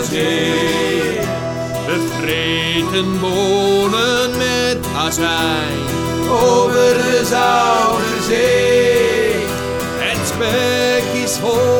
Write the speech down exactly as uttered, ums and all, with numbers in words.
zee. We vreten bonen met azijn over de Zoute Zee. Het spek is vol